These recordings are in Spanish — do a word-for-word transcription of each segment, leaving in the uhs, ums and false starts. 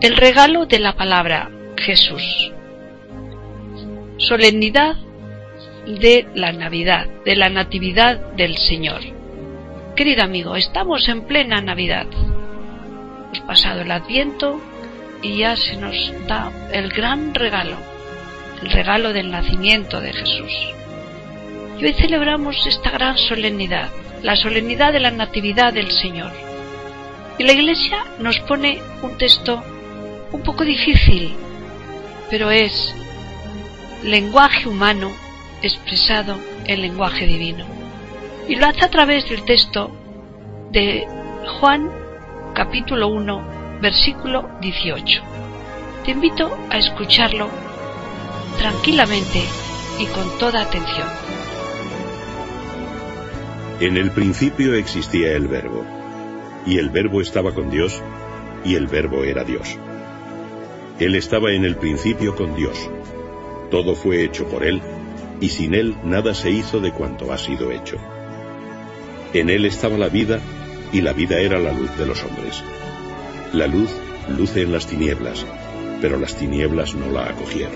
El regalo de la palabra Jesús. Solemnidad de la Navidad, de la Natividad del Señor. Querido amigo, estamos en plena Navidad. Hemos pasado el Adviento y ya se nos da el gran regalo, el regalo del nacimiento de Jesús. Y hoy celebramos esta gran solemnidad, la solemnidad de la Natividad del Señor. Y la Iglesia nos pone un texto un poco difícil, pero es lenguaje humano expresado en lenguaje divino. Y lo hace a través del texto de Juan capítulo uno, versículo dieciocho. Te invito a escucharlo tranquilamente y con toda atención. En el principio existía el Verbo, y el Verbo estaba con Dios, y el Verbo era Dios. Él estaba en el principio con Dios. Todo fue hecho por Él, y sin Él nada se hizo de cuanto ha sido hecho. En Él estaba la vida, y la vida era la luz de los hombres. La luz luce en las tinieblas, pero las tinieblas no la acogieron.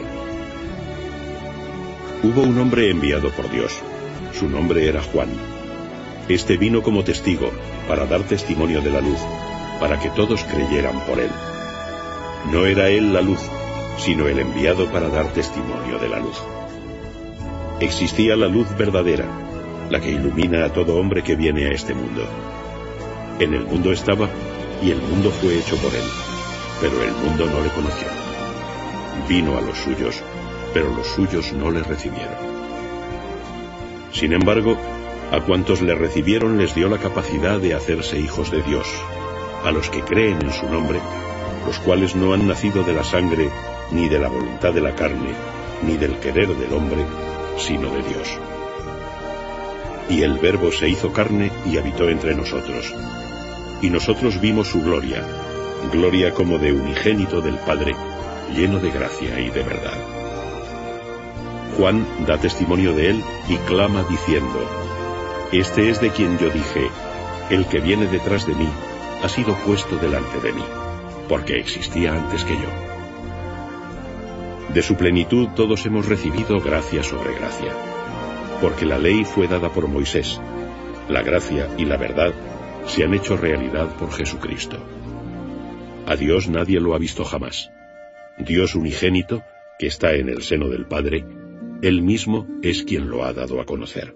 Hubo un hombre enviado por Dios. Su nombre era Juan. Este vino como testigo, para dar testimonio de la luz, para que todos creyeran por él. No era él la luz, sino el enviado para dar testimonio de la luz. Existía la luz verdadera, la que ilumina a todo hombre que viene a este mundo. En el mundo estaba, y el mundo fue hecho por él, pero el mundo no le conoció. Vino a los suyos, pero los suyos no le recibieron. Sin embargo, a cuantos le recibieron les dio la capacidad de hacerse hijos de Dios, a los que creen en su nombre, los cuales no han nacido de la sangre, ni de la voluntad de la carne, ni del querer del hombre, sino de Dios. Y el Verbo se hizo carne y habitó entre nosotros. Y nosotros vimos su gloria, gloria como de unigénito del Padre, lleno de gracia y de verdad. Juan da testimonio de él y clama diciendo: Este es de quien yo dije, el que viene detrás de mí ha sido puesto delante de mí, porque existía antes que yo. De su plenitud todos hemos recibido gracia sobre gracia, porque la ley fue dada por Moisés, la gracia y la verdad se han hecho realidad por Jesucristo. A Dios nadie lo ha visto jamás. Dios unigénito, que está en el seno del Padre, Él mismo es quien lo ha dado a conocer.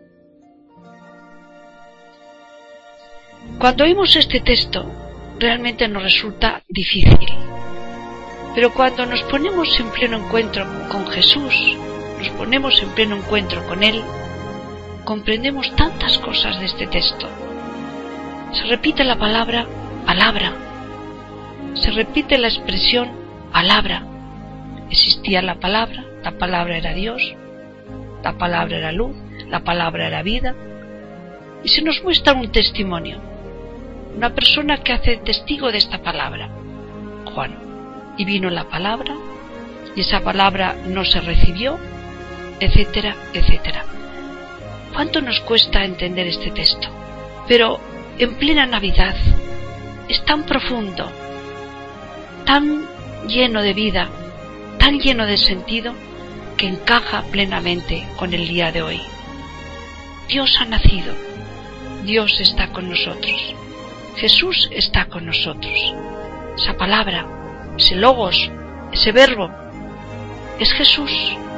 Cuando oímos este texto, realmente nos resulta difícil. Pero cuando nos ponemos en pleno encuentro con Jesús, nos ponemos en pleno encuentro con Él, comprendemos tantas cosas de este texto. Se repite la palabra, palabra. Se repite la expresión, palabra. Existía la palabra, la palabra era Dios, la palabra era luz, la palabra era vida. Y se nos muestra un testimonio. Una persona que hace testigo de esta palabra, Juan. Y vino la palabra, y esa palabra no se recibió, etcétera, etcétera. ¿Cuánto nos cuesta entender este texto? Pero en plena Navidad es tan profundo, tan lleno de vida, tan lleno de sentido, que encaja plenamente con el día de hoy. Dios ha nacido, Dios está con nosotros. Jesús está con nosotros. Esa palabra, ese logos, ese verbo, es Jesús.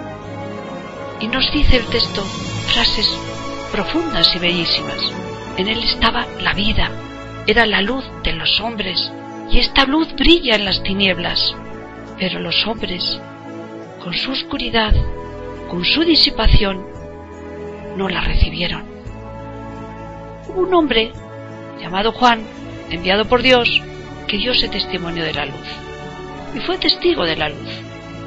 Y nos dice el texto frases profundas y bellísimas. En él estaba la vida, era la luz de los hombres, y esta luz brilla en las tinieblas. Pero los hombres, con su oscuridad, con su disipación, no la recibieron. Hubo un hombre llamado Juan, enviado por Dios, que dio ese testimonio de la luz. Y fue testigo de la luz.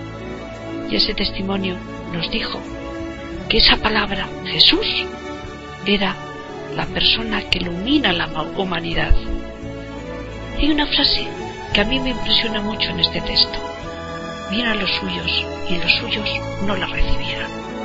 Y ese testimonio nos dijo que esa palabra, Jesús, era la persona que ilumina la humanidad. Y hay una frase que a mí me impresiona mucho en este texto. Vino a los suyos y los suyos no la recibieron.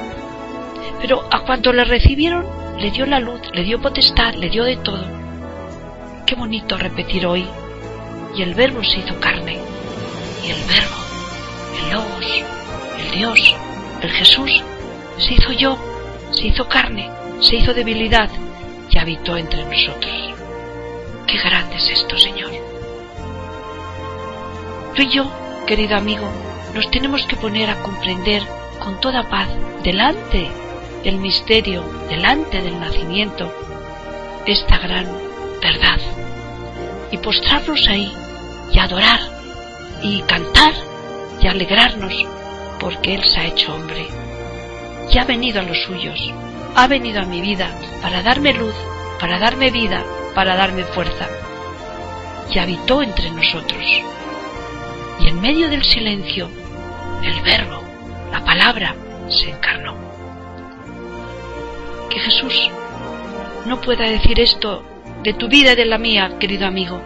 Pero a cuanto la recibieron, le dio la luz, le dio potestad, le dio de todo. Qué bonito repetir hoy: y el Verbo se hizo carne Y el Verbo, el Logos, el Dios, el Jesús, se hizo yo, se hizo carne, se hizo debilidad y habitó entre nosotros. ¡Qué grande es esto, Señor! Tú y yo, querido amigo, nos tenemos que poner a comprender con toda paz, delante del misterio, delante del nacimiento, esta gran verdad, y postrarnos ahí, y adorar, y cantar, y alegrarnos, porque Él se ha hecho hombre, y ha venido a los suyos, ha venido a mi vida para darme luz, para darme vida, para darme fuerza, y habitó entre nosotros, y en medio del silencio, el Verbo, la palabra, se encarnó. Que Jesús no pueda decir esto de tu vida y de la mía, querido amigo,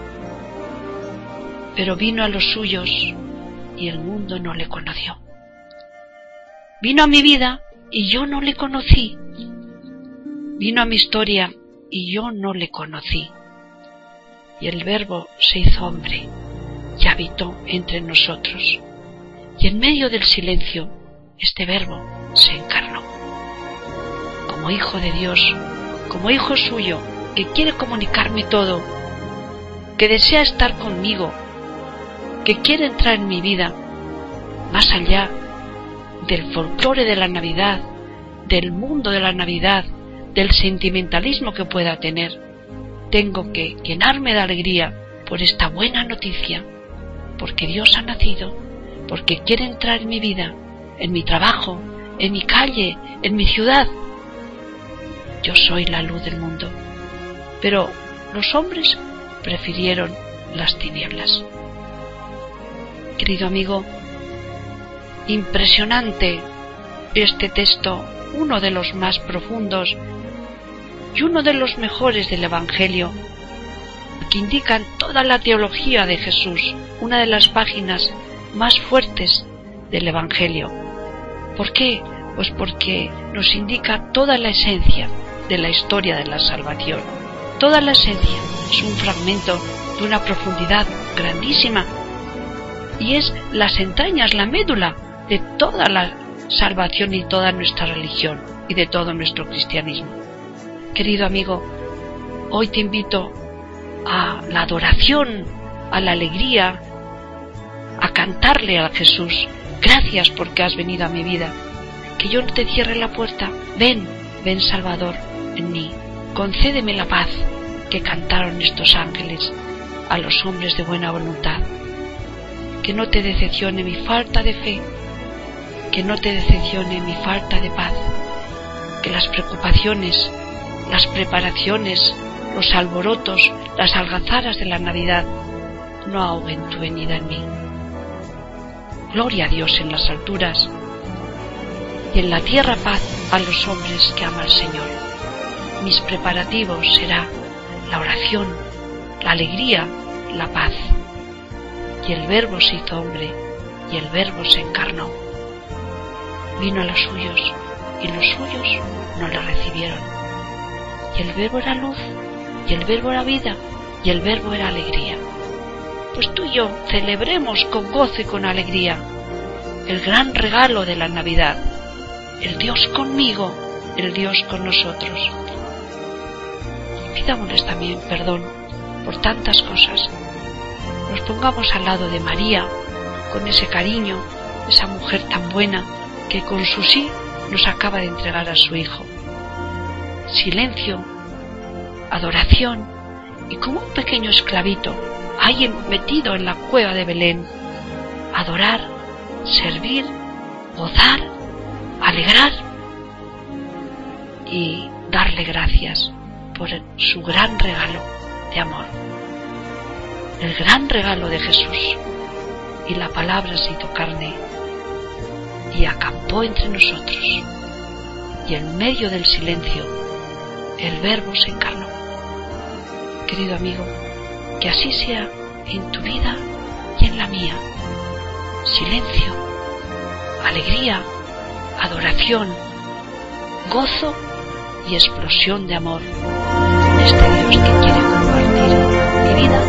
pero vino a los suyos y el mundo no le conoció. Vino a mi vida y yo no le conocí. Vino a mi historia y yo no le conocí. Y el Verbo se hizo hombre y habitó entre nosotros. Y en medio del silencio, este Verbo se encarnó. Como Hijo de Dios, como Hijo suyo, que quiere comunicarme todo, que desea estar conmigo, que quiere entrar en mi vida, más allá del folclore de la Navidad, del mundo de la Navidad, del sentimentalismo que pueda tener. Tengo que llenarme de alegría por esta buena noticia, porque Dios ha nacido, porque quiere entrar en mi vida, en mi trabajo, en mi calle, en mi ciudad. Yo soy la luz del mundo, pero los hombres prefirieron las tinieblas. Querido amigo, impresionante este texto, uno de los más profundos y uno de los mejores del Evangelio, que indican toda la teología de Jesús, una de las páginas más fuertes del Evangelio. ¿Por qué? Pues porque nos indica toda la esencia de la historia de la salvación. Toda la esencia es un fragmento de una profundidad grandísima y es las entrañas, la médula de toda la salvación y toda nuestra religión y de todo nuestro cristianismo. Querido amigo, hoy te invito a la adoración, a la alegría, a cantarle a Jesús. Gracias porque has venido a mi vida. Que yo no te cierre la puerta. Ven, ven Salvador en mí. Concédeme la paz que cantaron estos ángeles a los hombres de buena voluntad. Que no te decepcione mi falta de fe, que no te decepcione mi falta de paz, que las preocupaciones, las preparaciones, los alborotos, las algazaras de la Navidad no ahoguen tu venida en mí. Gloria a Dios en las alturas y en la tierra paz a los hombres que ama al Señor. Mis preparativos será la oración, la alegría, la paz. Y el Verbo se hizo hombre y el Verbo se encarnó. Vino a los suyos y los suyos no le recibieron. Y el Verbo era luz, y el Verbo era vida, y el Verbo era alegría. Pues tú y yo celebremos con gozo y con alegría el gran regalo de la Navidad, el Dios conmigo, el Dios con nosotros. Pidámosles también perdón por tantas cosas. Nos pongamos al lado de María, con ese cariño, esa mujer tan buena que con su sí nos acaba de entregar a su Hijo. Silencio, adoración y como un pequeño esclavito ahí metido en la cueva de Belén, adorar, servir, gozar, alegrar y darle gracias por su gran regalo de amor. El gran regalo de Jesús, y la palabra se hizo carne y acampó entre nosotros, y en medio del silencio el Verbo se encarnó. Querido amigo, que así sea en tu vida y en la mía. Silencio, alegría, adoración, gozo y explosión de amor con este Dios que quiere compartir mi vida